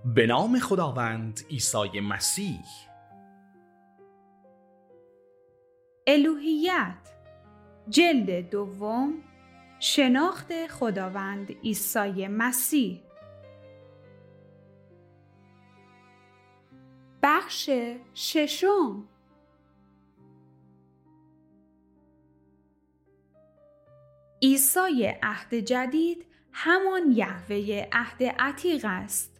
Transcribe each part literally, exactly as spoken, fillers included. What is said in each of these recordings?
به نام خداوند عیسی مسیح. الوهیت جلد دوم، شناخت خداوند عیسی مسیح. بخش ششم. عیسی عهد جدید همان یهوه عهد عتیق است.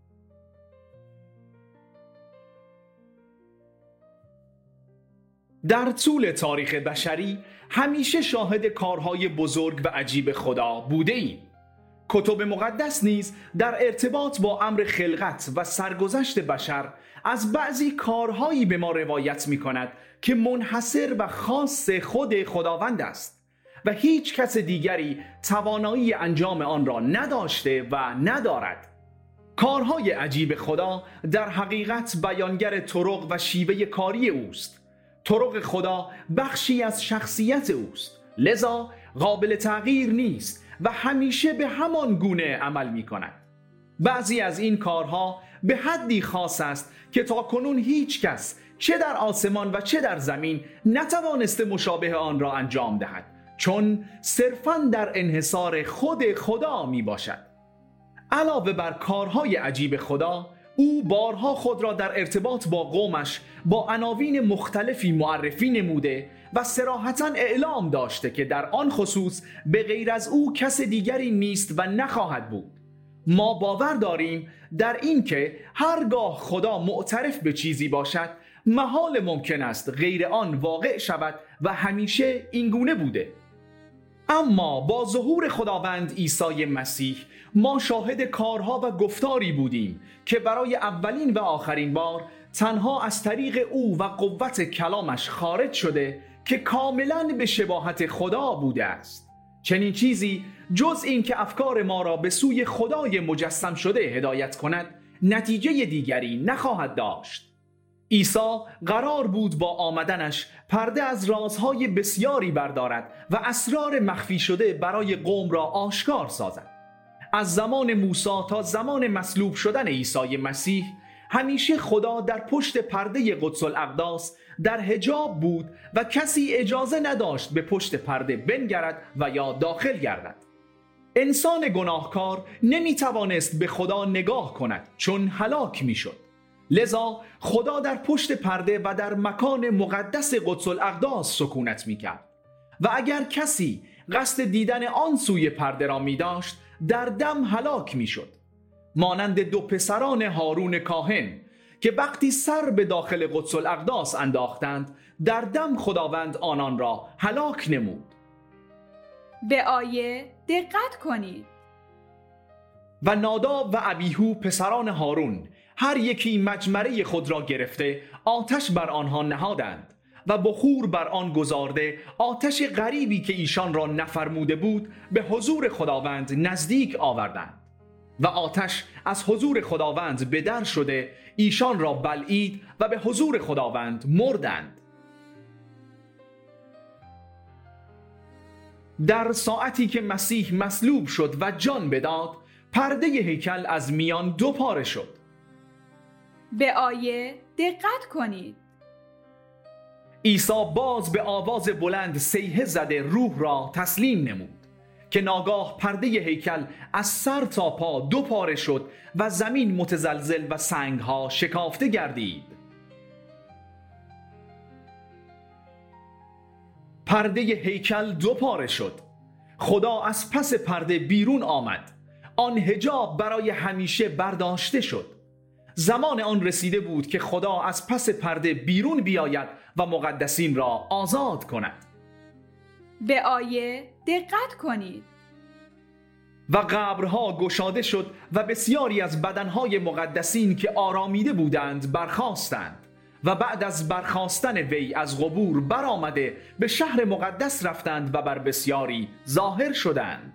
در طول تاریخ بشری همیشه شاهد کارهای بزرگ و عجیب خدا بوده ایم. کتب مقدس نیز در ارتباط با امر خلقت و سرگذشت بشر از بعضی کارهایی به ما روایت می کند که منحصر و خاص خود خداوند است و هیچ کس دیگری توانایی انجام آن را نداشته و ندارد. کارهای عجیب خدا در حقیقت بیانگر طرق و شیوه کاری اوست. طرق خدا بخشی از شخصیت اوست، لذا قابل تغییر نیست و همیشه به همان گونه عمل می کند. بعضی از این کارها به حدی خاص است که تا کنون هیچ کس چه در آسمان و چه در زمین نتوانسته مشابه آن را انجام دهد، چون صرفاً در انحصار خود خدا می باشد. علاوه بر کارهای عجیب خدا، او بارها خود را در ارتباط با قومش با عناوین مختلفی معرفی نموده و صراحتاً اعلام داشته که در آن خصوص به غیر از او کس دیگری نیست و نخواهد بود. ما باور داریم در این که هرگاه خدا معترف به چیزی باشد، محال ممکن است غیر آن واقع شود و همیشه اینگونه بوده. اما با ظهور خداوند عیسی مسیح ما شاهد کارها و گفتاری بودیم که برای اولین و آخرین بار تنها از طریق او و قوت کلامش خارج شده که کاملاً به شباهت خدا بوده است. چنین چیزی جز این که افکار ما را به سوی خدای مجسم شده هدایت کند نتیجه دیگری نخواهد داشت. عیسی قرار بود با آمدنش پرده از رازهای بسیاری بردارد و اسرار مخفی شده برای قوم را آشکار سازد. از زمان موسی تا زمان مصلوب شدن عیسی مسیح همیشه خدا در پشت پرده قدس الاقداس در حجاب بود و کسی اجازه نداشت به پشت پرده بنگرد و یا داخل گردد. انسان گناهکار نمی توانست به خدا نگاه کند چون هلاک می شد. لذا خدا در پشت پرده و در مکان مقدس قدس الاقداس سکونت می کرد و اگر کسی قصد دیدن آن سوی پرده را می داشت در دم هلاک می شد، مانند دو پسران هارون کاهن که وقتی سر به داخل قدس الاقداس انداختند در دم خداوند آنان را هلاک نمود. به آیه دقت کنید. و ناداب و ابیهو پسران هارون هر یکی مجمره خود را گرفته آتش بر آنها نهادند و بخور بر آن گذارده آتش غریبی که ایشان را نفرموده بود به حضور خداوند نزدیک آوردند و آتش از حضور خداوند به در شده ایشان را بلعید و به حضور خداوند مردند. در ساعتی که مسیح مصلوب شد و جان بداد، پرده هیکل از میان دو پاره شد. به آیه دقت کنید. عیسی باز به آواز بلند صیحه زده روح را تسلیم نمود که ناگاه پرده هیکل از سر تا پا دو پاره شد و زمین متزلزل و سنگها شکافته گردید. پرده هیکل دو پاره شد. خدا از پس پرده بیرون آمد. آن حجاب برای همیشه برداشته شد. زمان آن رسیده بود که خدا از پس پرده بیرون بیاید و مقدسین را آزاد کند. به آیه دقت کنید. و قبرها گشاده شد و بسیاری از بدنهای مقدسین که آرامیده بودند برخاستند و بعد از برخاستن وی از قبور برآمده به شهر مقدس رفتند و بر بسیاری ظاهر شدند.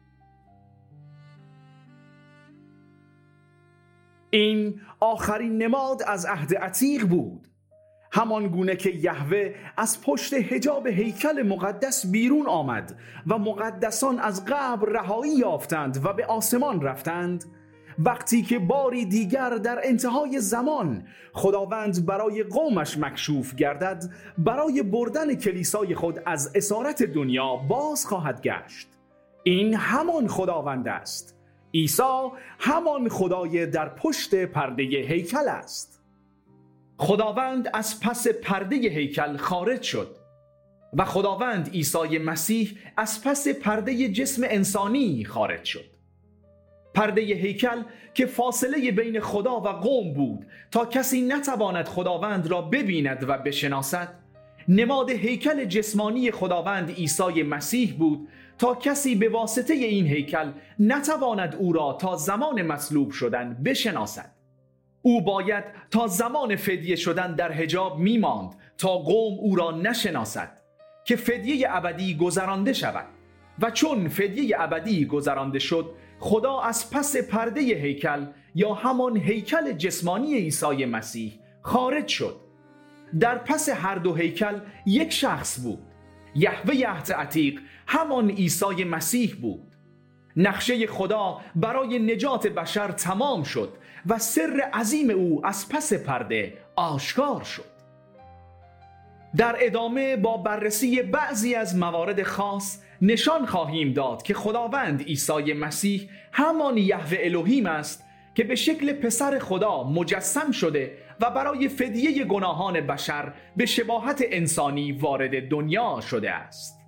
این آخرین نماد از عهد عتیق بود، همان گونه که یهوه از پشت حجاب هیکل مقدس بیرون آمد و مقدسان از قبر رهایی یافتند و به آسمان رفتند. وقتی که باری دیگر در انتهای زمان خداوند برای قومش مکشوف گردد، برای بردن کلیسای خود از اسارت دنیا باز خواهد گشت. این همان خداوند است. عیسی همان خدای در پشت پرده هیکل است. خداوند از پس پرده هیکل خارج شد و خداوند عیسی مسیح از پس پرده جسم انسانی خارج شد. پرده هیکل که فاصله بین خدا و قوم بود تا کسی نتواند خداوند را ببیند و بشناسد، نماد هیکل جسمانی خداوند عیسی مسیح بود تا کسی به واسطه این هیکل نتواند او را تا زمان مصلوب شدن بشناسد. او باید تا زمان فدیه شدن در حجاب میماند تا قوم او را نشناسد که فدیه ابدی گذرانده شود. و چون فدیه ابدی گذرانده شد، خدا از پس پرده هیکل یا همان هیکل جسمانی عیسی مسیح خارج شد. در پس هر دو هیکل یک شخص بود. یهوه عهد عتیق همان عیسی مسیح بود. نقشه خدا برای نجات بشر تمام شد و سر عظیم او از پس پرده آشکار شد. در ادامه با بررسی بعضی از موارد خاص نشان خواهیم داد که خداوند عیسی مسیح همان یهوه الوهیم است که به شکل پسر خدا مجسم شده و برای فدیه گناهان بشر به شباهت انسانی وارد دنیا شده است.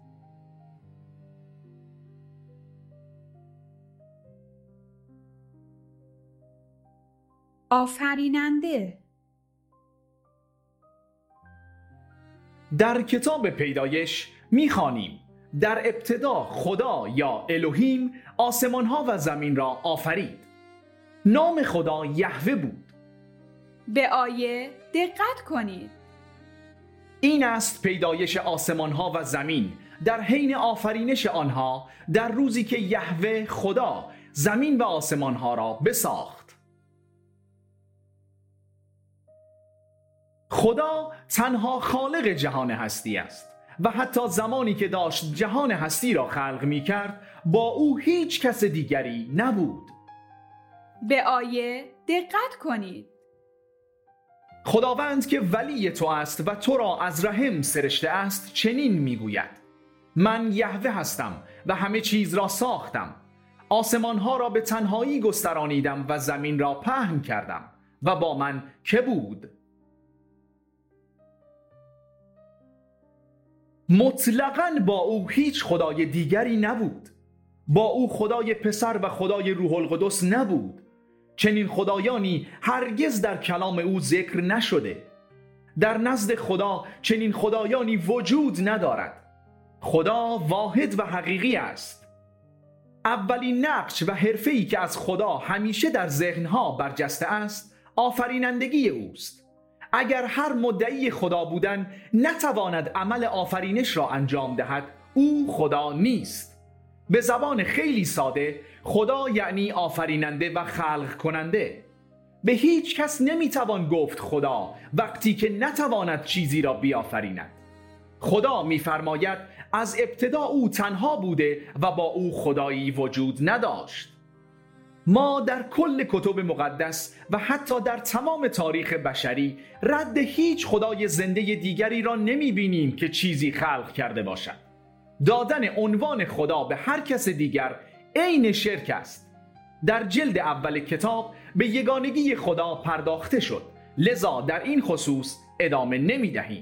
آفریننده. در کتاب پیدایش می‌خوانیم در ابتدا خدا یا الوهیم آسمان‌ها و زمین را آفرید. نام خدا یهوه بود. به آیه دقت کنید. این است پیدایش آسمان‌ها و زمین در حین آفرینش آنها در روزی که یهوه خدا زمین و آسمان‌ها را بساخت. خدا تنها خالق جهان هستی است و حتی زمانی که داشت جهان هستی را خلق می کرد با او هیچ کس دیگری نبود. به آیه دقت کنید. خداوند که ولی تو است و تو را از رحم سرشته است چنین می گوید: من یهوه هستم و همه چیز را ساختم. آسمانها را به تنهایی گسترانیدم و زمین را پهن کردم و با من که بود؟ مطلقاً با او هیچ خدای دیگری نبود. با او خدای پسر و خدای روح القدس نبود. چنین خدایانی هرگز در کلام او ذکر نشده. در نزد خدا چنین خدایانی وجود ندارد. خدا واحد و حقیقی است. اولین نقش و حرفه‌ای که از خدا همیشه در ذهنها برجسته است آفرینندگی اوست. اگر هر مدعی خدا بودن نتواند عمل آفرینش را انجام دهد، او خدا نیست. به زبان خیلی ساده، خدا یعنی آفریننده و خلق کننده. به هیچ کس نمیتوان گفت خدا وقتی که نتواند چیزی را بیافریند. خدا میفرماید از ابتدا او تنها بوده و با او خدایی وجود نداشت. ما در کل کتب مقدس و حتی در تمام تاریخ بشری رد هیچ خدای زنده دیگری را نمی بینیم که چیزی خلق کرده باشد. دادن عنوان خدا به هر کس دیگر عین شرک است. در جلد اول کتاب به یگانگی خدا پرداخته شد، لذا در این خصوص ادامه نمی دهیم.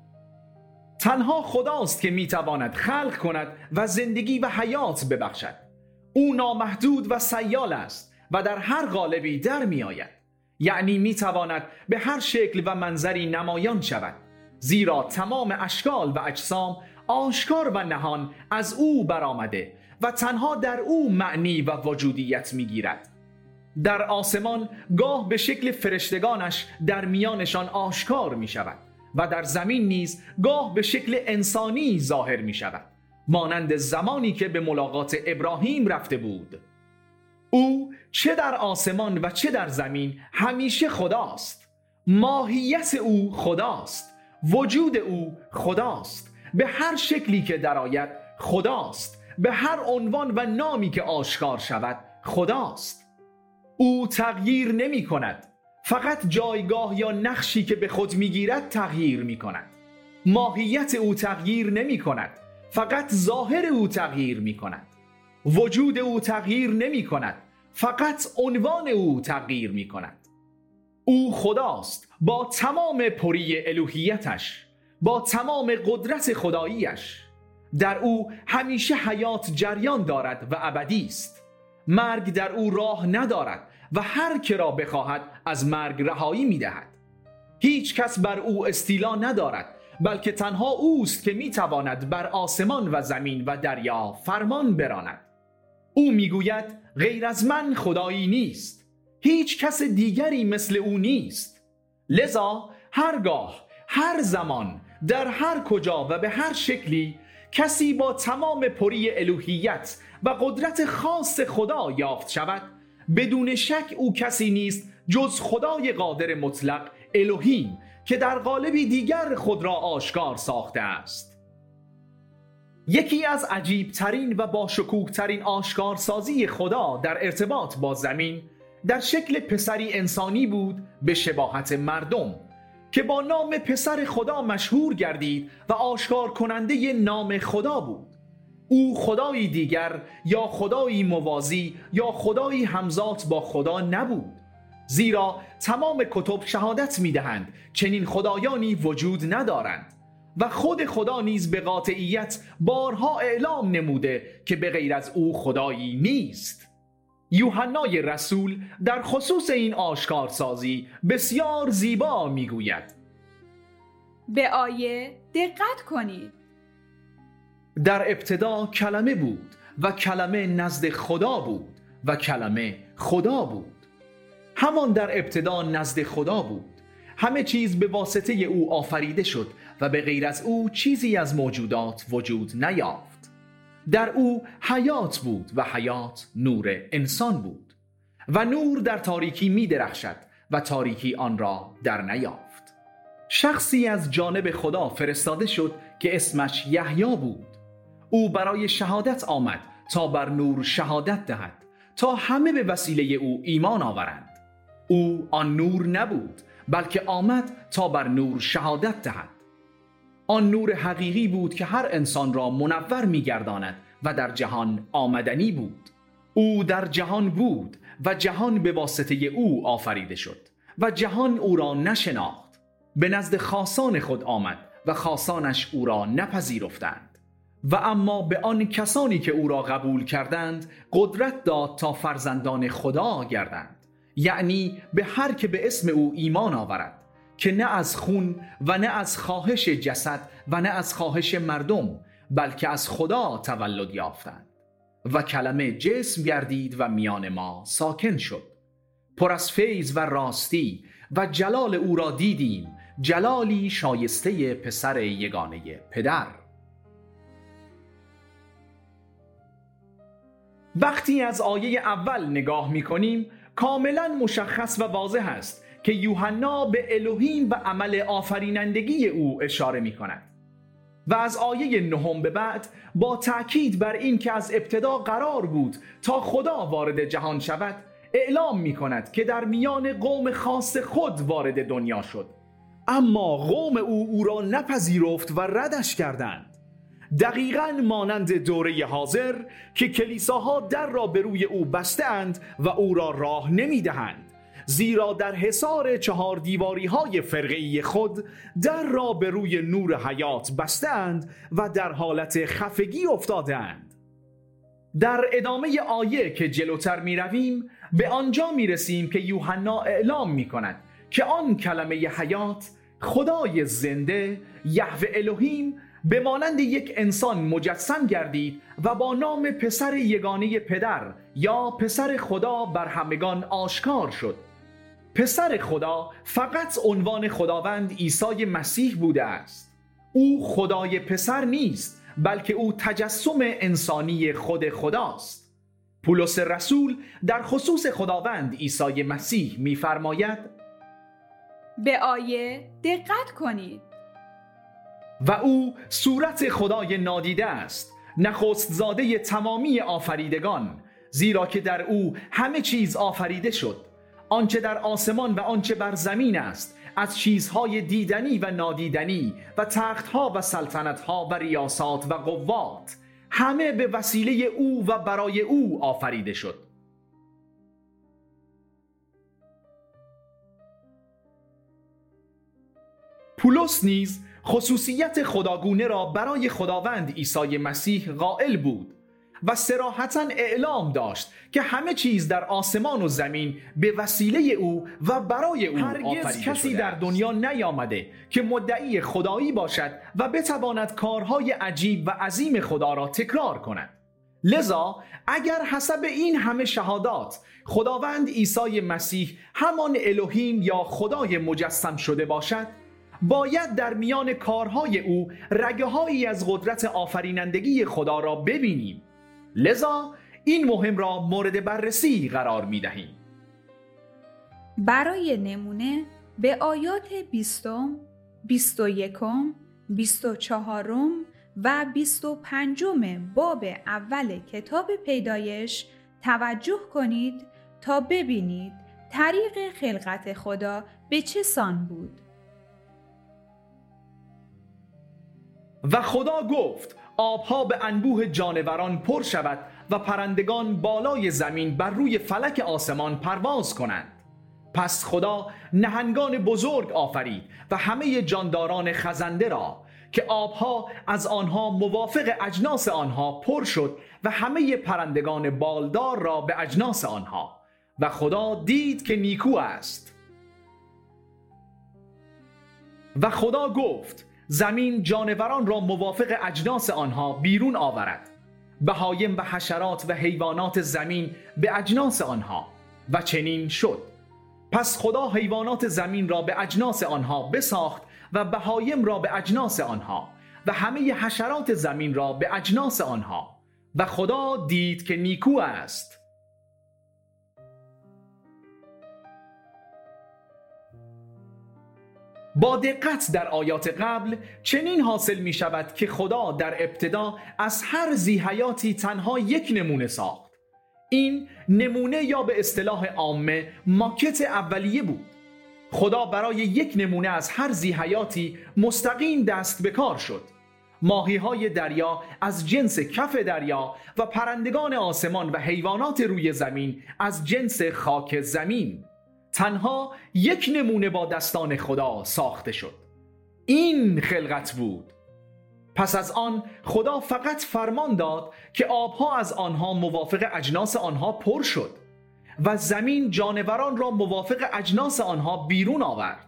تنها خداست که می تواند خلق کند و زندگی و حیات ببخشد. او نامحدود و سیال است و در هر قالبی در می آید. یعنی می تواند به هر شکل و منظری نمایان شود، زیرا تمام اشکال و اجسام آشکار و نهان از او برآمده و تنها در او معنی و وجودیت می گیرد. در آسمان گاه به شکل فرشتگانش در میانشان آشکار می شود و در زمین نیز گاه به شکل انسانی ظاهر می شود، مانند زمانی که به ملاقات ابراهیم رفته بود. او چه در آسمان و چه در زمین همیشه خداست. ماهیت او خداست. وجود او خداست. به هر شکلی که درآید خداست. به هر عنوان و نامی که آشکار شود خداست. او تغییر نمی کند، فقط جایگاه یا نقشی که به خود می گیرد تغییر می کند. ماهیت او تغییر نمی کند، فقط ظاهر او تغییر می کند. وجود او تغییر نمی کند، فقط عنوان او تغییر می کند. او خداست با تمام پری الوهیتش، با تمام قدرت خداییش. در او همیشه حیات جریان دارد و ابدی است. مرگ در او راه ندارد و هر که را بخواهد از مرگ رهایی می دهد. هیچ کس بر او استیلا ندارد، بلکه تنها اوست که می تواند بر آسمان و زمین و دریا فرمان براند. او می گوید غیر از من خدایی نیست، هیچ کس دیگری مثل او نیست. لذا هرگاه، هر زمان، در هر کجا و به هر شکلی کسی با تمام پری الوهیت و قدرت خاص خدا یافت شود، بدون شک او کسی نیست جز خدای قادر مطلق الوهیم که در قالبی دیگر خود را آشکار ساخته است. یکی از عجیب ترین و با شکوه ترین آشکارسازی خدا در ارتباط با زمین در شکل پسری انسانی بود به شباهت مردم که با نام پسر خدا مشهور گردید و آشکار کننده نام خدا بود. او خدایی دیگر یا خدایی موازی یا خدایی همزاد با خدا نبود، زیرا تمام کتب شهادت می‌دهند چنین خدایانی وجود ندارند و خود خدا نیز به قاطعیت بارها اعلام نموده که به غیر از او خدایی نیست. یوحنای رسول در خصوص این آشکارسازی بسیار زیبا میگوید: به آیه دقت کنید. در ابتدا کلمه بود و کلمه نزد خدا بود و کلمه خدا بود. همان در ابتدا نزد خدا بود. همه چیز به واسطه او آفریده شد و به غیر از او چیزی از موجودات وجود نیافت. در او حیات بود و حیات نور انسان بود و نور در تاریکی می درخشد و تاریکی آن را در نیافت. شخصی از جانب خدا فرستاده شد که اسمش یحیی بود. او برای شهادت آمد تا بر نور شهادت دهد، تا همه به وسیله او ایمان آورند. او آن نور نبود، بلکه آمد تا بر نور شهادت دهد. آن نور حقیقی بود که هر انسان را منور می‌گرداند و در جهان آمدنی بود. او در جهان بود و جهان به واسطه او آفریده شد و جهان او را نشناخت. به نزد خاصان خود آمد و خاصانش او را نپذیرفتند. و اما به آن کسانی که او را قبول کردند قدرت داد تا فرزندان خدا گردند، یعنی به هر که به اسم او ایمان آورد، که نه از خون و نه از خواهش جسد و نه از خواهش مردم، بلکه از خدا تولد یافتند. و کلمه جسم گردید و میان ما ساکن شد. پر از فیض و راستی و جلال او را دیدیم، جلالی شایسته پسر یگانه پدر. وقتی از آیه اول نگاه می کنیم کاملا مشخص و واضح است که یوحنا به الوهیم و عمل آفرینندگی او اشاره می کند و از آیه نهم به بعد با تأکید بر این که از ابتدا قرار بود تا خدا وارد جهان شود اعلام می کند که در میان قوم خاص خود وارد دنیا شد، اما قوم او او را نپذیرفت و ردش کردند. دقیقاً مانند دوره حاضر که کلیساها در را به روی او بسته اند و او را راه نمی دهند، زیرا در حصار چهار دیواری های فرقه‌ای خود در را به روی نور حیات بسته اند و در حالت خفگی افتاده اند. در ادامه آیه که جلوتر می رویم به آنجا می رسیم که یوحنا اعلام می کند که آن کلمه حیات، خدای زنده، یهوه الوهیم، به مانند یک انسان مجسم گردید و با نام پسر یگانه پدر یا پسر خدا بر همگان آشکار شد. پسر خدا فقط عنوان خداوند عیسی مسیح بوده است. او خدای پسر نیست، بلکه او تجسم انسانی خود خداست. پولس رسول در خصوص خداوند عیسی مسیح می‌فرماید: به آیه دقت کنید. و او صورت خدای نادیده است، نخست زاده تمامی آفریدگان، زیرا که در او همه چیز آفریده شد، آنچه در آسمان و آنچه بر زمین است، از چیزهای دیدنی و نادیدنی و تختها و سلطنتها و ریاسات و قوات، همه به وسیله او و برای او آفریده شد. پولس نیز خصوصیت خداگونه را برای خداوند عیسی مسیح قائل بود و صراحتاً اعلام داشت که همه چیز در آسمان و زمین به وسیله او و برای او آفریده شده. هرگز کسی در دنیا نیامده که مدعی خدایی باشد و بتواند کارهای عجیب و عظیم خدا را تکرار کند. لذا اگر حسب این همه شهادات خداوند عیسی مسیح همان الوهیم یا خدای مجسم شده باشد، باید در میان کارهای او رگه‌هایی از قدرت آفرینندگی خدا را ببینیم. لذا این مهم را مورد بررسی قرار می دهیم. برای نمونه به آیات بیستم، بیست و یکم، بیست و چهارم و بیست و پنجم باب اول کتاب پیدایش توجه کنید تا ببینید طریق خلقت خدا به چه سان بود. و خدا گفت آبها به انبوه جانوران پر شود و پرندگان بالای زمین بر روی فلک آسمان پرواز کنند. پس خدا نهنگان بزرگ آفرید و همه جانداران خزنده را که آبها از آنها موافق اجناس آنها پر شد و همه پرندگان بالدار را به اجناس آنها، و خدا دید که نیکو است. و خدا گفت زمین جانوران را موافق اجناس آنها بیرون آورد، بهایم و حشرات و حیوانات زمین به اجناس آنها، و چنین شد. پس خدا حیوانات زمین را به اجناس آنها بساخت و بهایم را به اجناس آنها و همه حشرات زمین را به اجناس آنها، و خدا دید که نیکو است. با دقت در آیات قبل چنین حاصل می شود که خدا در ابتدا از هر ذی حیاتی تنها یک نمونه ساخت. این نمونه یا به اصطلاح عامه ماکت اولیه بود. خدا برای یک نمونه از هر ذی حیاتی مستقیم دست به کار شد. ماهی های دریا از جنس کف دریا و پرندگان آسمان و حیوانات روی زمین از جنس خاک زمین. تنها یک نمونه با دستان خدا ساخته شد. این خلقت بود. پس از آن خدا فقط فرمان داد که آبها از آنها موافق اجناس آنها پر شد و زمین جانوران را موافق اجناس آنها بیرون آورد.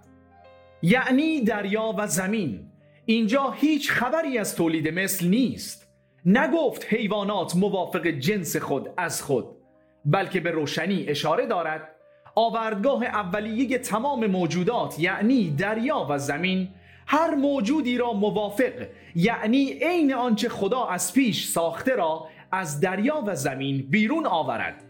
یعنی دریا و زمین. اینجا هیچ خبری از تولید مثل نیست. نگفت حیوانات موافق جنس خود از خود، بلکه به روشنی اشاره دارد آوردگاه اولیه تمام موجودات یعنی دریا و زمین هر موجودی را موافق یعنی عین آنچه خدا از پیش ساخته را از دریا و زمین بیرون آورد.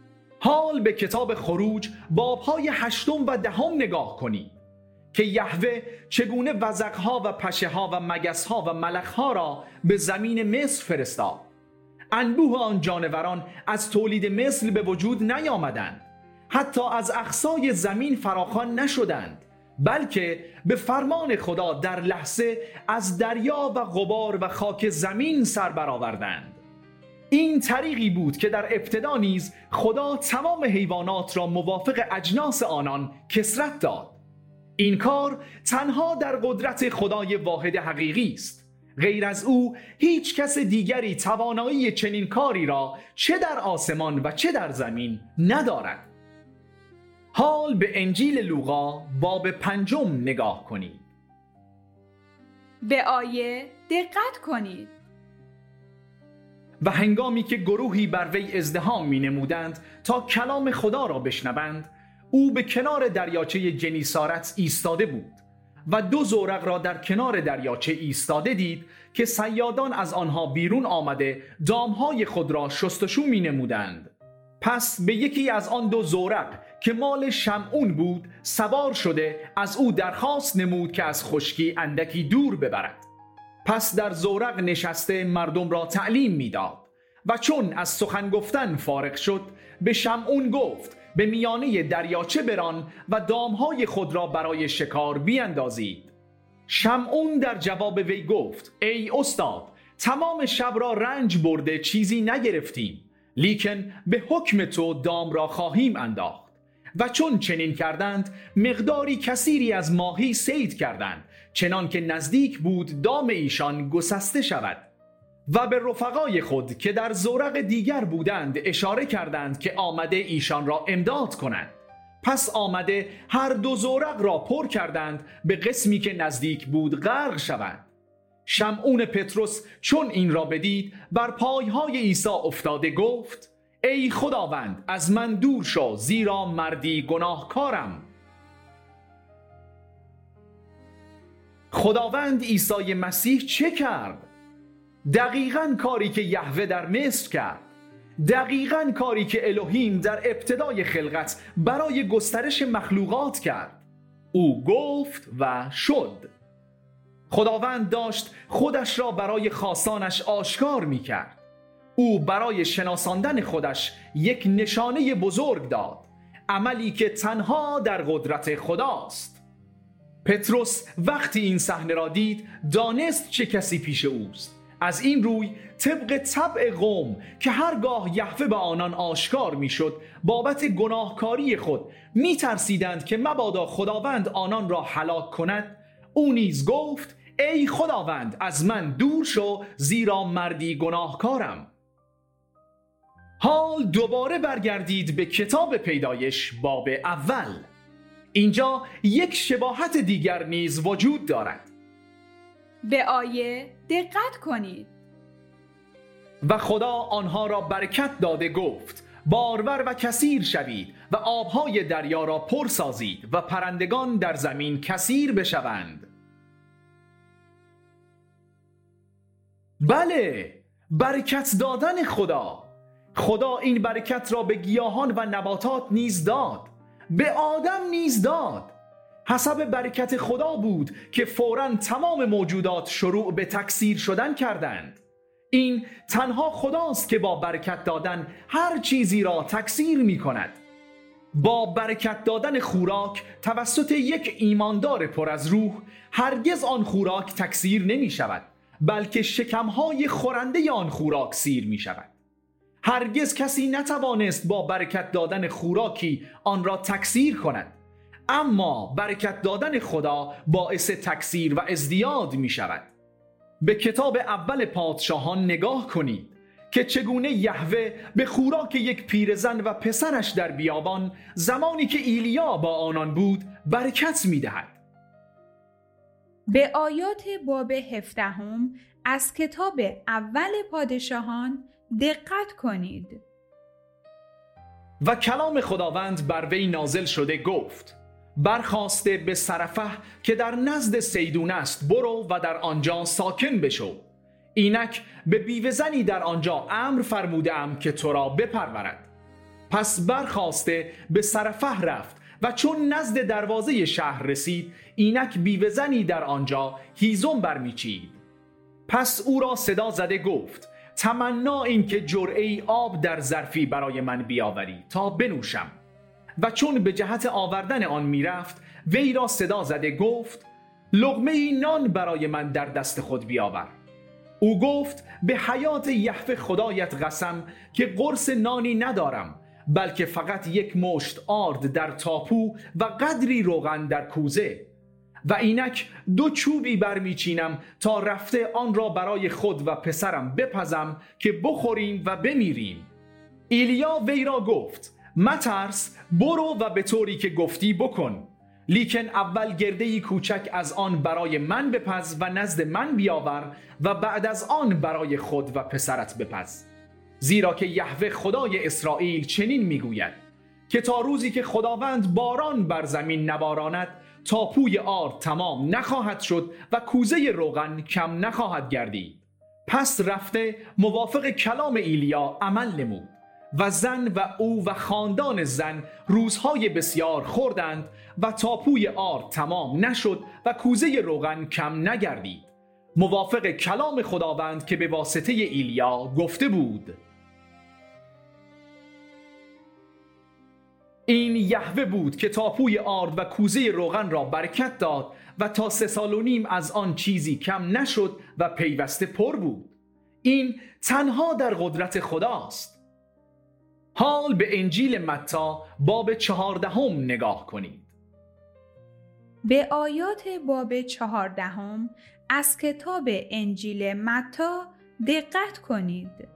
حال به کتاب خروج بابهای هشتم و دهم نگاه کنید که یهوه چگونه وزغها و پشه‌ها و مگس‌ها و ملخ‌ها را به زمین مصر فرستاد. انبوه آن جانوران از تولید مثل به وجود نیامدند، حتی از اقصای زمین فراخوان نشدند، بلکه به فرمان خدا در لحظه از دریا و غبار و خاک زمین سر برآوردند. این طریقی بود که در ابتدا نیز خدا تمام حیوانات را موافق اجناس آنان کثرت داد. این کار تنها در قدرت خدای واحد حقیقی است. غیر از او هیچ کس دیگری توانایی چنین کاری را چه در آسمان و چه در زمین ندارد. حال به انجیل لوقا باب پنجم نگاه کنید. به آیه دقت کنید. و هنگامی که گروهی بر وی ازدحام می نمودند تا کلام خدا را بشنوند، او به کنار دریاچه جنیسارت ایستاده بود و دو زورق را در کنار دریاچه ایستاده دید که صیادان از آنها بیرون آمده دامهای خود را شستشو می نمودند. پس به یکی از آن دو زورق که مال شمعون بود سوار شده از او درخواست نمود که از خشکی اندکی دور ببرد. پس در زورق نشسته مردم را تعلیم میداد و چون از سخن گفتن فارغ شد به شمعون گفت به میانه دریاچه بران و دامهای خود را برای شکار بیاندازید. شمعون در جواب وی گفت ای استاد، تمام شب را رنج برده چیزی نگرفتیم، لیکن به حکم تو دام را خواهیم انداخت. و چون چنین کردند مقداری کثیری از ماهی صید کردند، چنان که نزدیک بود دام ایشان گسسته شود. و به رفقای خود که در زورق دیگر بودند اشاره کردند که آمده ایشان را امداد کنند. پس آمده هر دو زورق را پر کردند به قسمی که نزدیک بود غرق شوند. شمعون پطرس چون این را بدید بر پایهای عیسی افتاده گفت ای خداوند از من دور شو، زیرا مردی گناهکارم. خداوند عیسی مسیح چه کرد؟ دقیقاً کاری که یهوه در مصر کرد، دقیقاً کاری که الوهیم در ابتدای خلقت برای گسترش مخلوقات کرد. او گفت و شد. خداوند داشت خودش را برای خاصانش آشکار می کرد. او برای شناساندن خودش یک نشانه بزرگ داد، عملی که تنها در قدرت خداست. پطرس وقتی این صحنه را دید دانست چه کسی پیش اوست. از این روی طبق طبع قوم که هرگاه یهوه به آنان آشکار میشد بابت گناهکاری خود می ترسیدند که مبادا خداوند آنان را هلاک کند، او نیز گفت ای خداوند از من دور شو، زیرا مردی گناهکارم. حال دوباره برگردید به کتاب پیدایش باب اول. اینجا یک شباهت دیگر نیز وجود دارد. به آیه دقت کنید. و خدا آنها را برکت داده گفت بارور و کثیر شوید و آبهای دریا را پر سازید و پرندگان در زمین کثیر بشوند. بله، برکت دادن خدا. خدا این برکت را به گیاهان و نباتات نیز داد، به آدم نیز داد. حسب برکت خدا بود که فوراً تمام موجودات شروع به تکثیر شدن کردند. این تنها خداست که با برکت دادن هر چیزی را تکثیر می کند. با برکت دادن خوراک توسط یک ایماندار پر از روح هرگز آن خوراک تکثیر نمی شود، بلکه شکمهای خورنده آن خوراک سیر می شود. هرگز کسی نتوانست با برکت دادن خوراکی آن را تکثیر کند، اما برکت دادن خدا باعث تکثیر و ازدیاد می شود. به کتاب اول پادشاهان نگاه کنید که چگونه یهوه به خوراک یک پیرزن و پسرش در بیابان زمانی که ایلیا با آنان بود برکت می دهد. به آیات باب هفدهم از کتاب اول پادشاهان دقت کنید. و کلام خداوند بر وی نازل شده گفت برخاسته به سرفه که در نزد سیدون است برو و در آنجا ساکن بشو. اینک به بیوه‌زنی در آنجا امر فرمودم که تو را بپرورد. پس برخاسته به سرفه رفت و چون نزد دروازه شهر رسید اینک بیوه‌زنی در آنجا هیزم برمیچید. پس او را صدا زده گفت تمنا این که جرعه‌ای آب در ظرفی برای من بیاوری تا بنوشم. و چون به جهت آوردن آن میرفت وی را صدا زده گفت لقمه نان برای من در دست خود بیاور. او گفت به حیات یهوه خدایت قسم که قرص نانی ندارم، بلکه فقط یک مشت آرد در تاپو و قدری روغن در کوزه. و اینک دو چوبی برمیچینم تا رفته آن را برای خود و پسرم بپزم که بخوریم و بمیریم. ایلیا وی را گفت مترس، برو و به طوری که گفتی بکن، لیکن اول گرده‌ای کوچک از آن برای من بپز و نزد من بیاور و بعد از آن برای خود و پسرت بپز. زیرا که یهوه خدای اسرائیل چنین میگوید که تا روزی که خداوند باران بر زمین نباراند تاپوی آرد تمام نخواهد شد و کوزه روغن کم نخواهد گردید. پس رفته موافق کلام ایلیا عمل نمود و زن و او و خاندان زن روزهای بسیار خوردند و تاپوی آرد تمام نشد و کوزه روغن کم نگردید، موافق کلام خداوند که به واسطه ایلیا گفته بود. این یهوه بود که تاپوی آرد و کوزه روغن را برکت داد و تا سه سال و نیم از آن چیزی کم نشد و پیوسته پر بود. این تنها در قدرت خداست. حال به انجیل متی باب چهاردهم نگاه کنید. به آیات باب چهاردهم از کتاب انجیل متی دقت کنید.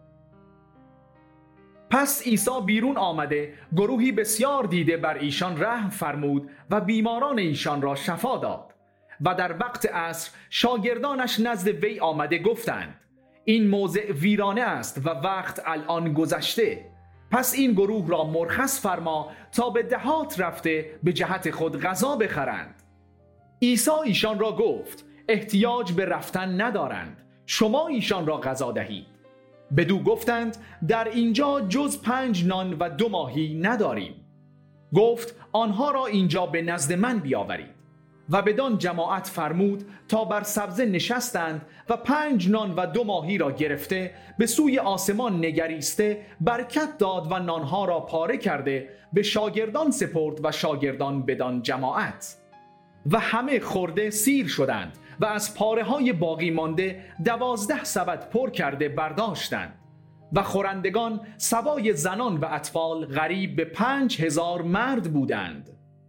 پس عیسی بیرون آمده گروهی بسیار دیده بر ایشان رحم فرمود و بیماران ایشان را شفا داد. و در وقت عصر شاگردانش نزد وی آمده گفتند این موضع ویرانه است و وقت الان گذشته. پس این گروه را مرخص فرما تا به دهات رفته به جهت خود غذا بخرند. عیسی ایشان را گفت احتیاج به رفتن ندارند، شما ایشان را غذا دهید. بدو گفتند در اینجا جز پنج نان و دو ماهی نداریم. گفت آنها را اینجا به نزد من بیاورید. و بدان جماعت فرمود تا بر سبزه نشستند و پنج نان و دو ماهی را گرفته به سوی آسمان نگریسته برکت داد و نانها را پاره کرده به شاگردان سپرد و شاگردان بدان جماعت. و همه خورده سیر شدند و از پاره های باقی مانده دوازده سبد پر کرده برداشتند. و خورندگان سوای زنان و اطفال غریب به پنج هزار مرد بودند.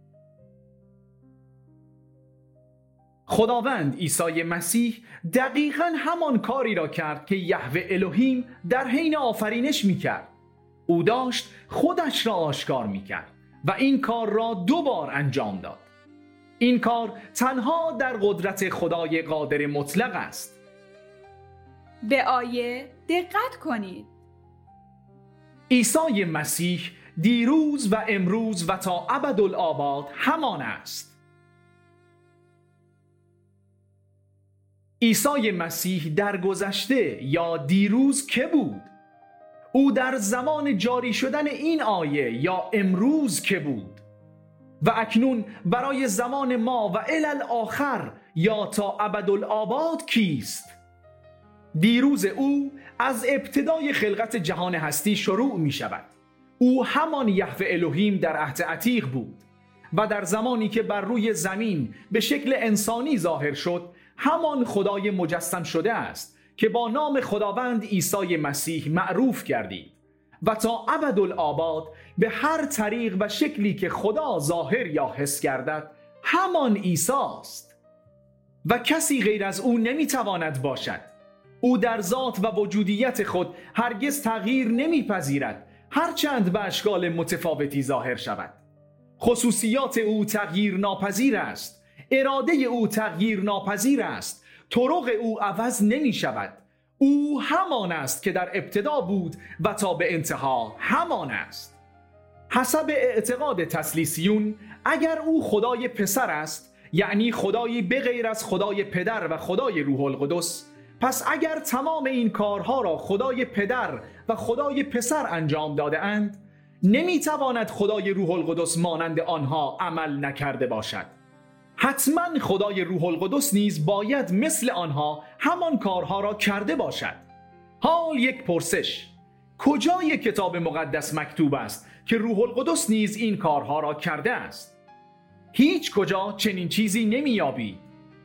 خداوند عیسی مسیح دقیقاً همان کاری را کرد که یهوه الوهیم در حین آفرینش میکرد. او داشت خودش را آشکار میکرد و این کار را دو بار انجام داد. این کار تنها در قدرت خدای قادر مطلق است. به آیه دقت کنید. عیسی مسیح دیروز و امروز و تا ابدالآباد همان است. عیسی مسیح در گذشته یا دیروز که بود؟ او در زمان جاری شدن این آیه یا امروز که بود؟ و اکنون برای زمان ما و الی آخر یا تا ابدالآباد کیست؟ دیروز او از ابتدای خلقت جهان هستی شروع می شود. او همان یهوه الوهیم در عهد عتیق بود و در زمانی که بر روی زمین به شکل انسانی ظاهر شد همان خدای مجسم شده است که با نام خداوند عیسی مسیح معروف گردید و تا ابدالآباد به هر طریق و شکلی که خدا ظاهر یا حس گردد همان عیسی است و کسی غیر از او نمیتواند باشد. او در ذات و وجودیت خود هرگز تغییر نمیپذیرد هرچند به اشکال متفاوتی ظاهر شود. خصوصیات او تغییر ناپذیر است، اراده او تغییر ناپذیر است، طرق او عوض نمی شود. او همان است که در ابتدا بود و تا به انتها همان است. حسب اعتقاد تثلیثیون اگر او خدای پسر است، یعنی خدایی بغیر از خدای پدر و خدای روح القدس، پس اگر تمام این کارها را خدای پدر و خدای پسر انجام داده اند، نمی تواند خدای روح القدس مانند آنها عمل نکرده باشد. حتما خدای روح القدس نیز باید مثل آنها همان کارها را کرده باشد. حال یک پرسش: کجای کتاب مقدس مکتوب است که روح القدس نیز این کارها را کرده است؟ هیچ کجا چنین چیزی نمی‌یابی.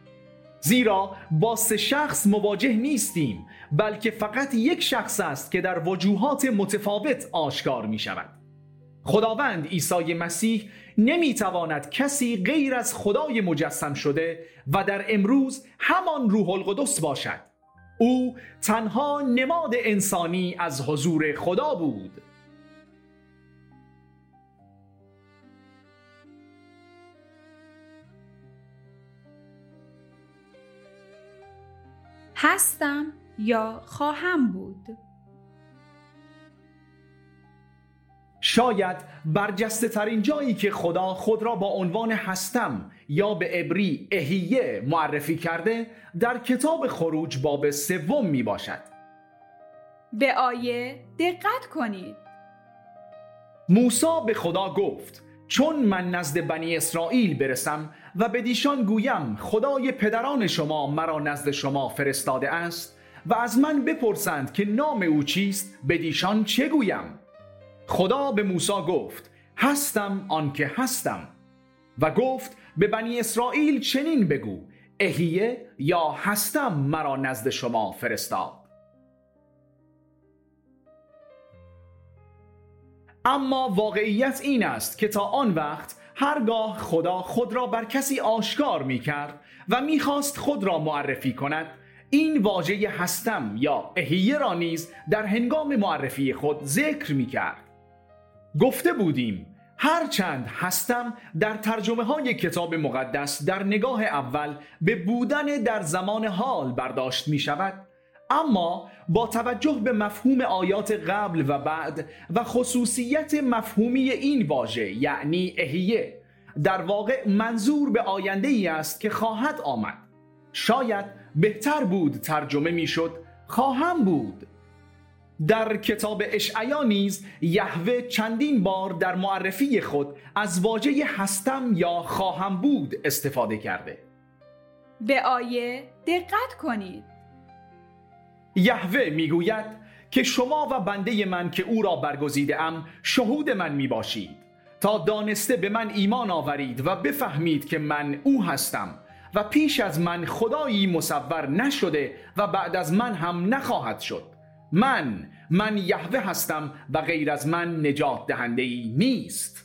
زیرا با سه شخص مواجه نیستیم، بلکه فقط یک شخص است که در وجوهات متفاوت آشکار می شود. خداوند عیسی مسیح نمی تواند کسی غیر از خدای مجسم شده و در امروز همان روح القدس باشد. او تنها نماد انسانی از حضور خدا بود. هستم یا خواهم بود. شاید برجسته ترین جایی که خدا خود را با عنوان هستم یا به عبری احیه معرفی کرده در کتاب خروج باب سوم می باشد. به آیه دقت کنید. موسی به خدا گفت: چون من نزد بنی اسرائیل برسم و به دیشان گویم خدای پدران شما مرا نزد شما فرستاده است و از من بپرسند که نام او چیست، به دیشان چه گویم؟ خدا به موسی گفت: هستم آنکه هستم. و گفت به بنی اسرائیل چنین بگو: احیه یا هستم مرا نزد شما فرستاد. اما واقعیت این است که تا آن وقت هرگاه خدا خود را بر کسی آشکار می کرد و می خواست خود را معرفی کند، این واژه هستم یا احیه را نیز در هنگام معرفی خود ذکر می کرد. گفته بودیم هرچند هستم در ترجمه های کتاب مقدس در نگاه اول به بودن در زمان حال برداشت می شود، اما با توجه به مفهوم آیات قبل و بعد و خصوصیت مفهومی این واژه یعنی احیه، در واقع منظور به آینده ای است که خواهد آمد. شاید بهتر بود ترجمه می شد خواهم بود. در کتاب اشعیا نیز یهوه چندین بار در معرفی خود از واژه هستم یا خواهم بود استفاده کرده. به آیه دقت کنید. یهوه میگوید که شما و بنده من که او را برگزیده ام شهود من می باشید تا دانسته به من ایمان آورید و بفهمید که من او هستم و پیش از من خدایی مصور نشده و بعد از من هم نخواهد شد. من من یهوه هستم و غیر از من نجات دهنده ای نیست.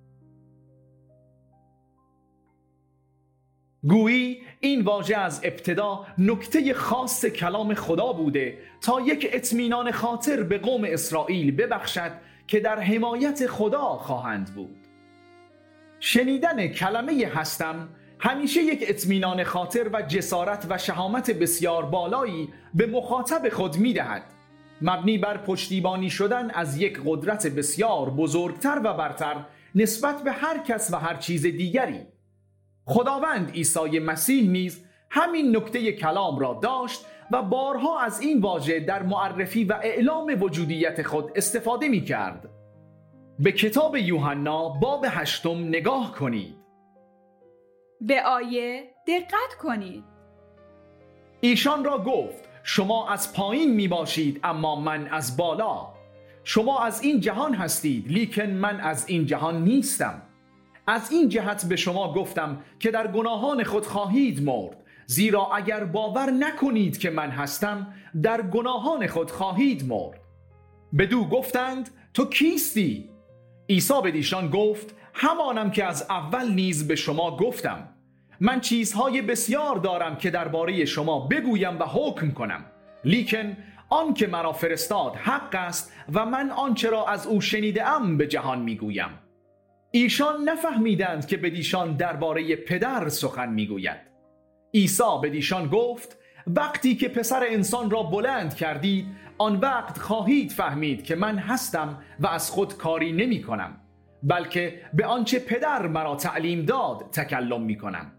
گویی این واژه از ابتدا نکته خاص کلام خدا بوده تا یک اطمینان خاطر به قوم اسرائیل ببخشد که در حمایت خدا خواهند بود. شنیدن کلمه هستم همیشه یک اطمینان خاطر و جسارت و شهامت بسیار بالایی به مخاطب خود می‌دهد، مبنی بر پشتیبانی شدن از یک قدرت بسیار بزرگتر و برتر نسبت به هر کس و هر چیز دیگری. خداوند عیسی مسیح نیز همین نکته کلام را داشت و بارها از این واژه در معرفی و اعلام وجودیت خود استفاده می کرد. به کتاب یوحنا باب هشتم نگاه کنید. به آیه دقت کنید. ایشان را گفت شما از پایین می باشید اما من از بالا. شما از این جهان هستید لیکن من از این جهان نیستم. از این جهت به شما گفتم که در گناهان خود خواهید مرد، زیرا اگر باور نکنید که من هستم در گناهان خود خواهید مرد. بدو گفتند تو کیستی؟ عیسی بدیشان گفت همانم که از اول نیز به شما گفتم. من چیزهای بسیار دارم که درباره شما بگویم و حکم کنم، لیکن آن که مرا فرستاد حق است و من آنچه را از او شنیده‌ام به جهان میگویم. ایشان نفهمیدند که بدیشان درباره پدر سخن میگوید. عیسی بدیشان گفت وقتی که پسر انسان را بلند کردید آن وقت خواهید فهمید که من هستم و از خود کاری نمی کنم، بلکه به آنچه پدر مرا تعلیم داد تکلم می کنم.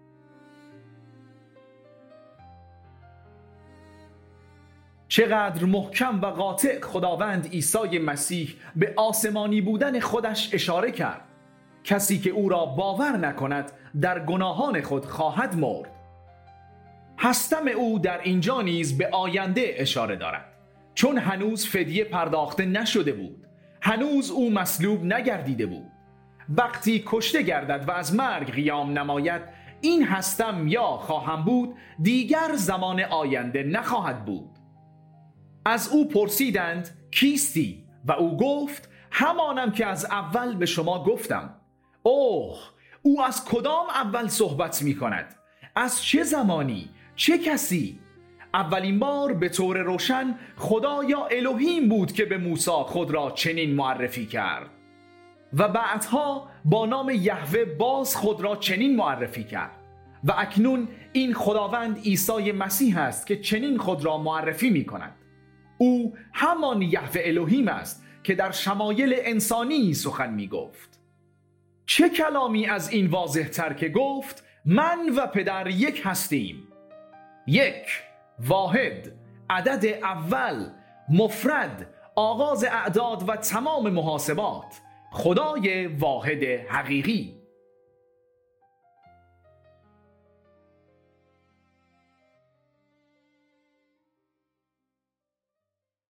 چقدر محکم و قاطع خداوند عیسی مسیح به آسمانی بودن خودش اشاره کرد. کسی که او را باور نکند در گناهان خود خواهد مرد. هستم او در اینجا نیز به آینده اشاره دارد، چون هنوز فدیه پرداخته نشده بود. هنوز او مصلوب نگردیده بود. وقتی کشته گردد و از مرگ قیام نماید، این هستم یا خواهم بود دیگر زمان آینده نخواهد بود. از او پرسیدند کیستی؟ و او گفت همانم که از اول به شما گفتم. اوه، او از کدام اول صحبت می کند؟ از چه زمانی؟ چه کسی؟ اولین بار به طور روشن خدا یا الوهیم بود که به موسی خود را چنین معرفی کرد و بعدها با نام یهوه باز خود را چنین معرفی کرد و اکنون این خداوند عیسی مسیح است که چنین خود را معرفی می کند. او همان یهوه الوهیم است که در شمایل انسانی سخن می گفت. چه کلامی از این واضح تر که گفت من و پدر یک هستیم. یک، واحد، عدد اول، مفرد، آغاز اعداد و تمام محاسبات، خدای واحد حقیقی.